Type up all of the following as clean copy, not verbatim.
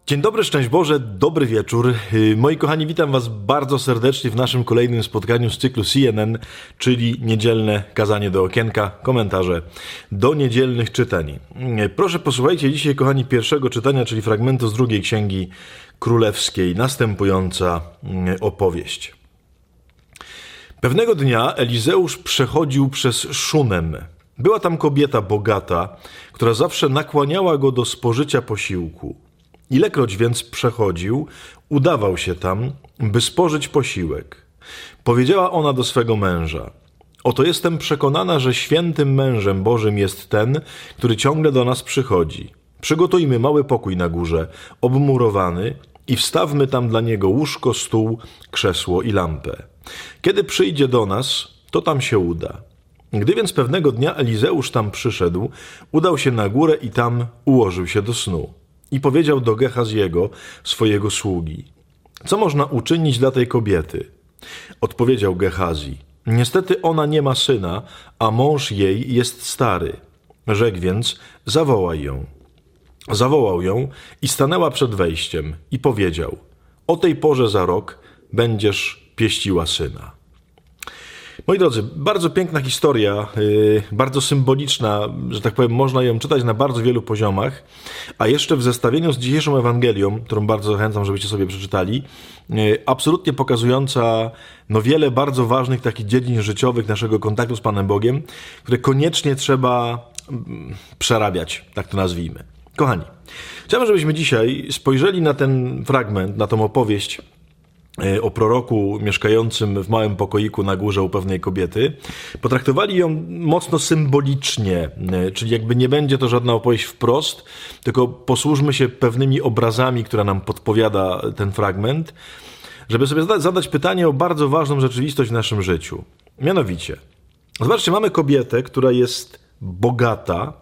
Dzień dobry, szczęść Boże, dobry wieczór. Moi kochani, witam Was bardzo serdecznie w naszym kolejnym spotkaniu z cyklu CNN, czyli niedzielne kazanie do okienka, komentarze do niedzielnych czytań. Proszę posłuchajcie dzisiaj, kochani, pierwszego czytania, czyli fragmentu z drugiej Księgi Królewskiej, następująca opowieść. Pewnego dnia Elizeusz przechodził przez Szunem. Była tam kobieta bogata, która zawsze nakłaniała go do spożycia posiłku. Ilekroć więc przechodził, udawał się tam, by spożyć posiłek. Powiedziała ona do swego męża: oto jestem przekonana, że świętym mężem Bożym jest ten, który ciągle do nas przychodzi. Przygotujmy mały pokój na górze, obmurowany, i wstawmy tam dla niego łóżko, stół, krzesło i lampę. Kiedy przyjdzie do nas, to tam się uda. Gdy więc pewnego dnia Elizeusz tam przyszedł, udał się na górę i tam ułożył się do snu. I powiedział do Gehaziego, swojego sługi: co można uczynić dla tej kobiety? Odpowiedział Gehazi: niestety ona nie ma syna, a mąż jej jest stary. Rzekł więc: zawołaj ją. Zawołał ją i stanęła przed wejściem i powiedział: o tej porze za rok będziesz pieściła syna. Moi drodzy, bardzo piękna historia, bardzo symboliczna, że tak powiem, można ją czytać na bardzo wielu poziomach, a jeszcze w zestawieniu z dzisiejszą Ewangelią, którą bardzo zachęcam, żebyście sobie przeczytali, absolutnie pokazująca wiele bardzo ważnych takich dziedzin życiowych naszego kontaktu z Panem Bogiem, które koniecznie trzeba przerabiać, tak to nazwijmy. Kochani, chciałbym, żebyśmy dzisiaj spojrzeli na ten fragment, na tą opowieść o proroku mieszkającym w małym pokoiku na górze u pewnej kobiety, potraktowali ją mocno symbolicznie, czyli jakby nie będzie to żadna opowieść wprost, tylko posłużmy się pewnymi obrazami, które nam podpowiada ten fragment, żeby sobie zadać pytanie o bardzo ważną rzeczywistość w naszym życiu. Mianowicie, zobaczcie, mamy kobietę, która jest bogata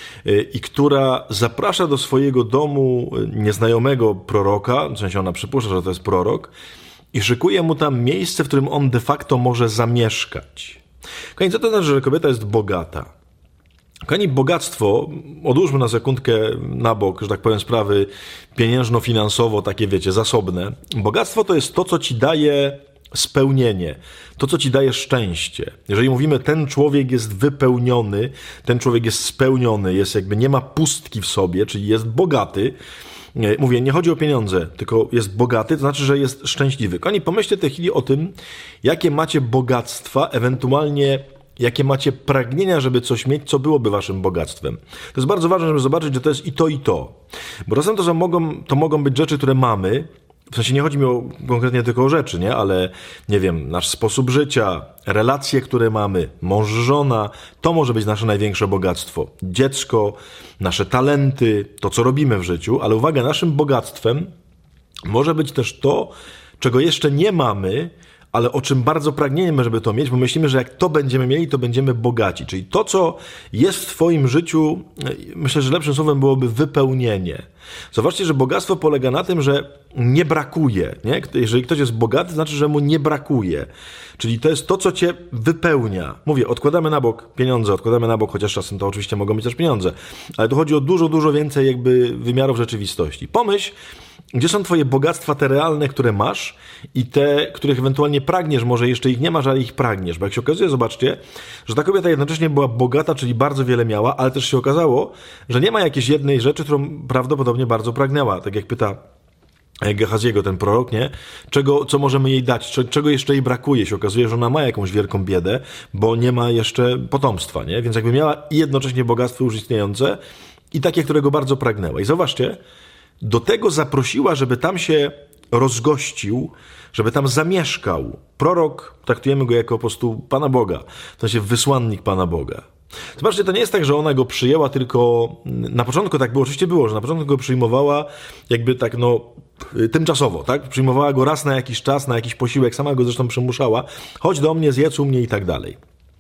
i która zaprasza do swojego domu nieznajomego proroka, w sensie ona przypuszcza, że to jest prorok, i szykuje mu tam miejsce, w którym on de facto może zamieszkać. Kochani, co to znaczy, że kobieta jest bogata? Kochani, bogactwo, odłóżmy na sekundkę na bok, że tak powiem, sprawy pieniężno-finansowo, takie wiecie, zasobne. Bogactwo to jest to, co ci daje spełnienie, to, co ci daje szczęście. Jeżeli mówimy, ten człowiek jest wypełniony, ten człowiek jest spełniony, jest jakby nie ma pustki w sobie, czyli jest bogaty. Mówię, nie chodzi o pieniądze, tylko jest bogaty, to znaczy, że jest szczęśliwy. Kochani, pomyślcie w tej chwili o tym, jakie macie bogactwa, ewentualnie jakie macie pragnienia, żeby coś mieć, co byłoby waszym bogactwem. To jest bardzo ważne, żeby zobaczyć, że to jest i to, i to. Bo czasem to mogą być rzeczy, które mamy. W sensie nie chodzi mi konkretnie tylko o rzeczy, nie? Ale nie wiem, nasz sposób życia, relacje, które mamy, mąż, żona, to może być nasze największe bogactwo. Dziecko, nasze talenty, to co robimy w życiu, ale uwaga, naszym bogactwem może być też to, czego jeszcze nie mamy, ale o czym bardzo pragniemy, żeby to mieć, bo myślimy, że jak to będziemy mieli, to będziemy bogaci. Czyli to, co jest w twoim życiu, myślę, że lepszym słowem byłoby wypełnienie. Zobaczcie, że bogactwo polega na tym, że nie brakuje. Nie? Jeżeli ktoś jest bogaty, to znaczy, że mu nie brakuje. Czyli to jest to, co cię wypełnia. Mówię, odkładamy na bok pieniądze, odkładamy na bok, chociaż czasem to oczywiście mogą być też pieniądze. Ale tu chodzi o dużo, dużo więcej jakby wymiarów rzeczywistości. Pomyśl, gdzie są twoje bogactwa, te realne, które masz i te, których ewentualnie pragniesz, może jeszcze ich nie masz, ale ich pragniesz. Bo jak się okazuje, zobaczcie, że ta kobieta jednocześnie była bogata, czyli bardzo wiele miała, ale też się okazało, że nie ma jakiejś jednej rzeczy, którą prawdopodobnie bardzo pragnęła. Tak jak pyta Gehaziego, ten prorok, nie? Co możemy jej dać? Czego jeszcze jej brakuje? Się okazuje, że ona ma jakąś wielką biedę, bo nie ma jeszcze potomstwa, nie? Więc jakby miała i jednocześnie bogactwo już istniejące i takie, którego bardzo pragnęła. I zobaczcie, do tego zaprosiła, żeby tam się rozgościł, żeby tam zamieszkał. Prorok, traktujemy go jako po prostu Pana Boga, w sensie wysłannik Pana Boga. Zobaczcie, to nie jest tak, że ona go przyjęła tylko, na początku tak było, oczywiście było, że na początku go przyjmowała jakby tak tymczasowo, tak? Przyjmowała go raz na jakiś czas, na jakiś posiłek, sama go zresztą przymuszała, chodź do mnie, zjedz u mnie i tak dalej.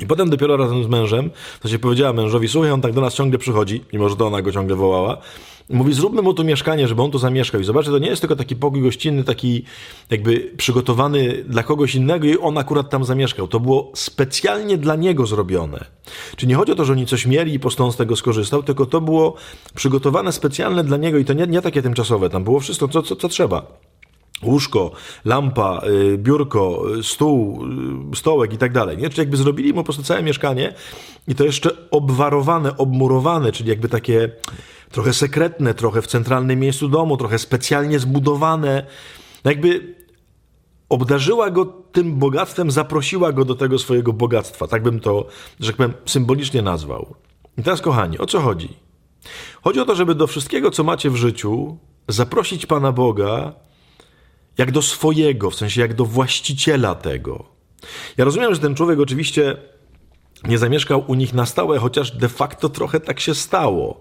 I potem dopiero razem z mężem, to się powiedziała mężowi, słuchaj, on tak do nas ciągle przychodzi, mimo że to ona go ciągle wołała. Mówi, zróbmy mu tu mieszkanie, żeby on tu zamieszkał. I zobaczcie, to nie jest tylko taki pokój gościnny, taki jakby przygotowany dla kogoś innego i on akurat tam zamieszkał. To było specjalnie dla niego zrobione. Czyli nie chodzi o to, że oni coś mieli i po prostu on z tego skorzystał, tylko to było przygotowane specjalnie dla niego i to nie takie tymczasowe. Tam było wszystko, co trzeba. Łóżko, lampa, biurko, stół, stołek i tak dalej. Czyli jakby zrobili mu po prostu całe mieszkanie i to jeszcze obwarowane, obmurowane, czyli jakby takie trochę sekretne, trochę w centralnym miejscu domu, trochę specjalnie zbudowane. Jakby obdarzyła go tym bogactwem, zaprosiła go do tego swojego bogactwa. Tak bym to, że tak powiem, symbolicznie nazwał. I teraz, kochani, o co chodzi? Chodzi o to, żeby do wszystkiego, co macie w życiu, zaprosić Pana Boga jak do swojego, w sensie jak do właściciela tego. Ja rozumiem, że ten człowiek oczywiście nie zamieszkał u nich na stałe, chociaż de facto trochę tak się stało.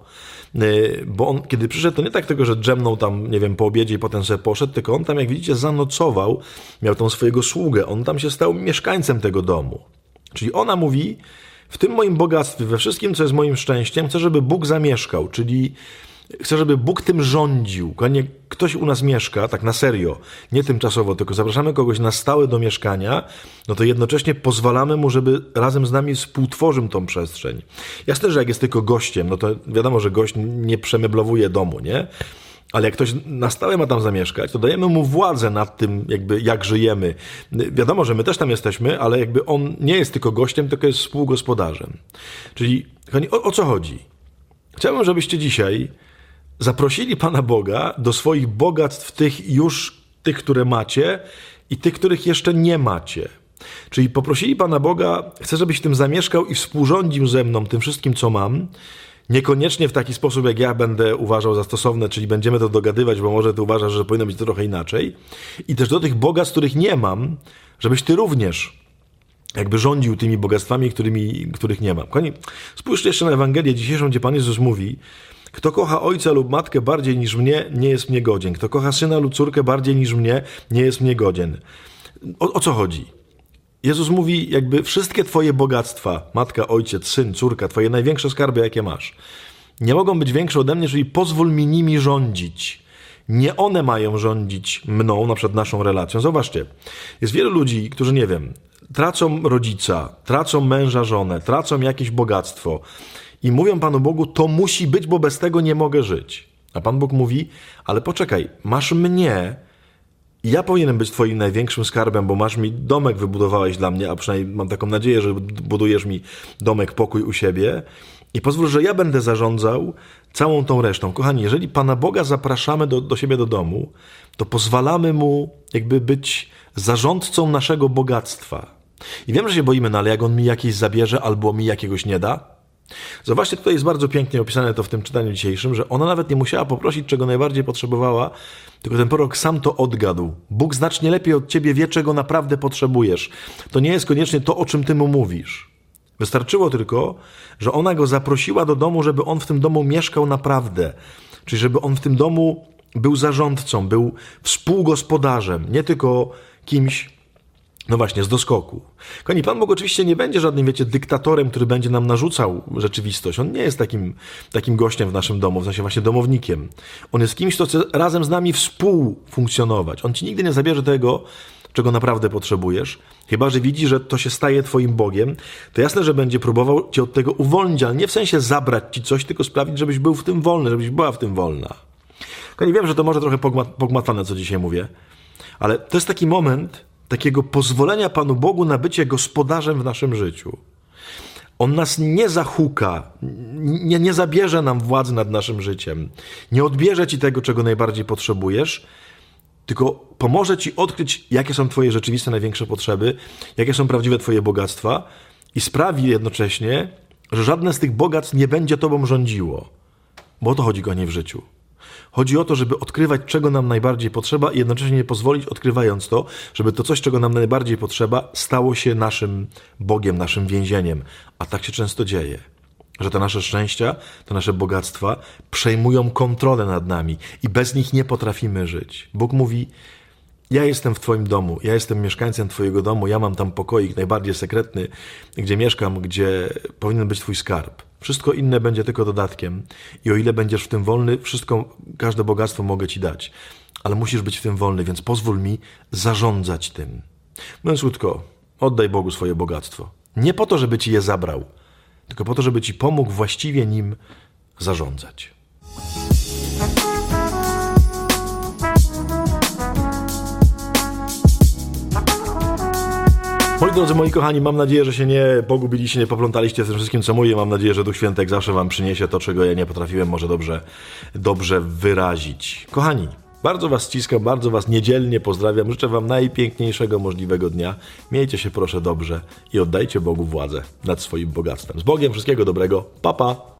Bo on, kiedy przyszedł, to nie tak tego, że drzemnął tam, nie wiem, po obiedzie i potem sobie poszedł, tylko on tam, jak widzicie, zanocował, miał tą swojego sługę, on tam się stał mieszkańcem tego domu. Czyli ona mówi, w tym moim bogactwie, we wszystkim, co jest moim szczęściem, chcę, żeby Bóg zamieszkał, czyli chcę, żeby Bóg tym rządził. Nie ktoś u nas mieszka, tak na serio, nie tymczasowo, tylko zapraszamy kogoś na stałe do mieszkania, no to jednocześnie pozwalamy mu, żeby razem z nami współtworzył tą przestrzeń. Jasne, że jak jest tylko gościem, no to wiadomo, że gość nie przemeblowuje domu, nie? Ale jak ktoś na stałe ma tam zamieszkać, to dajemy mu władzę nad tym, jakby jak żyjemy. Wiadomo, że my też tam jesteśmy, ale jakby on nie jest tylko gościem, tylko jest współgospodarzem. Czyli o co chodzi? Chciałbym, żebyście dzisiaj zaprosili Pana Boga do swoich bogactw, tych, które macie i tych, których jeszcze nie macie. Czyli poprosili Pana Boga, chcę, żebyś tym zamieszkał i współrządził ze mną tym wszystkim, co mam. Niekoniecznie w taki sposób, jak ja będę uważał za stosowne, czyli będziemy to dogadywać, bo może ty uważasz, że powinno być to trochę inaczej. I też do tych bogactw, których nie mam, żebyś ty również jakby rządził tymi bogactwami, których nie mam. Kochani, spójrzcie jeszcze na Ewangelię dzisiejszą, gdzie Pan Jezus mówi: kto kocha ojca lub matkę bardziej niż mnie, nie jest mnie godzien. Kto kocha syna lub córkę bardziej niż mnie, nie jest mnie godzien. O co chodzi? Jezus mówi, jakby wszystkie twoje bogactwa, matka, ojciec, syn, córka, twoje największe skarby, jakie masz, nie mogą być większe ode mnie, czyli pozwól mi nimi rządzić. Nie one mają rządzić mną, na przykład naszą relacją. Zobaczcie, jest wielu ludzi, którzy, nie wiem, tracą rodzica, tracą męża, żonę, tracą jakieś bogactwo i mówią Panu Bogu, to musi być, bo bez tego nie mogę żyć. A Pan Bóg mówi, ale poczekaj, masz mnie i ja powinienem być twoim największym skarbem, bo masz mi domek, wybudowałeś dla mnie, a przynajmniej mam taką nadzieję, że budujesz mi domek, pokój u siebie i pozwól, że ja będę zarządzał całą tą resztą. Kochani, jeżeli Pana Boga zapraszamy do siebie do domu, to pozwalamy Mu jakby być zarządcą naszego bogactwa. I wiem, że się boimy, no ale jak On mi jakieś zabierze albo mi jakiegoś nie da? Zobaczcie, tutaj jest bardzo pięknie opisane to w tym czytaniu dzisiejszym, że ona nawet nie musiała poprosić, czego najbardziej potrzebowała, tylko ten prorok sam to odgadł. Bóg znacznie lepiej od ciebie wie, czego naprawdę potrzebujesz. To nie jest koniecznie to, o czym ty mu mówisz. Wystarczyło tylko, że ona go zaprosiła do domu, żeby on w tym domu mieszkał naprawdę. Czyli żeby on w tym domu był zarządcą, był współgospodarzem, nie tylko kimś, no właśnie, z doskoku. Kochani, Pan Bóg oczywiście nie będzie żadnym, wiecie, dyktatorem, który będzie nam narzucał rzeczywistość. On nie jest takim gościem w naszym domu, w sensie właśnie domownikiem. On jest kimś, kto chce razem z nami współfunkcjonować. On ci nigdy nie zabierze tego, czego naprawdę potrzebujesz. Chyba że widzi, że to się staje twoim Bogiem, to jasne, że będzie próbował cię od tego uwolnić, ale nie w sensie zabrać ci coś, tylko sprawić, żebyś był w tym wolny, żebyś była w tym wolna. Kochani, wiem, że to może trochę pogmatane, co dzisiaj mówię, ale to jest taki moment takiego pozwolenia Panu Bogu na bycie gospodarzem w naszym życiu. On nas nie zahuka, nie zabierze nam władzy nad naszym życiem, nie odbierze ci tego, czego najbardziej potrzebujesz, tylko pomoże ci odkryć, jakie są twoje rzeczywiste największe potrzeby, jakie są prawdziwe twoje bogactwa i sprawi jednocześnie, że żadne z tych bogactw nie będzie tobą rządziło. Bo o to chodzi go nie w życiu. Chodzi o to, żeby odkrywać, czego nam najbardziej potrzeba i jednocześnie nie pozwolić, odkrywając to, żeby to coś, czego nam najbardziej potrzeba, stało się naszym Bogiem, naszym więzieniem. A tak się często dzieje, że te nasze szczęścia, te nasze bogactwa przejmują kontrolę nad nami i bez nich nie potrafimy żyć. Bóg mówi, Ja jestem w twoim domu, ja jestem mieszkańcem twojego domu, ja mam tam pokoik najbardziej sekretny, gdzie mieszkam, gdzie powinien być twój skarb. Wszystko inne będzie tylko dodatkiem i o ile będziesz w tym wolny, każde bogactwo mogę ci dać. Ale musisz być w tym wolny, więc pozwól mi zarządzać tym. Mówiąc krótko, oddaj Bogu swoje bogactwo. Nie po to, żeby ci je zabrał, tylko po to, żeby ci pomógł właściwie nim zarządzać. Moi drodzy, moi kochani, mam nadzieję, że się nie pogubiliście, nie poplątaliście z tym wszystkim, co mówię. Mam nadzieję, że Duch Święty zawsze wam przyniesie to, czego ja nie potrafiłem może dobrze wyrazić. Kochani, bardzo was ściskam, bardzo was niedzielnie pozdrawiam. Życzę wam najpiękniejszego możliwego dnia. Miejcie się proszę dobrze i oddajcie Bogu władzę nad swoim bogactwem. Z Bogiem, wszystkiego dobrego. Pa, pa!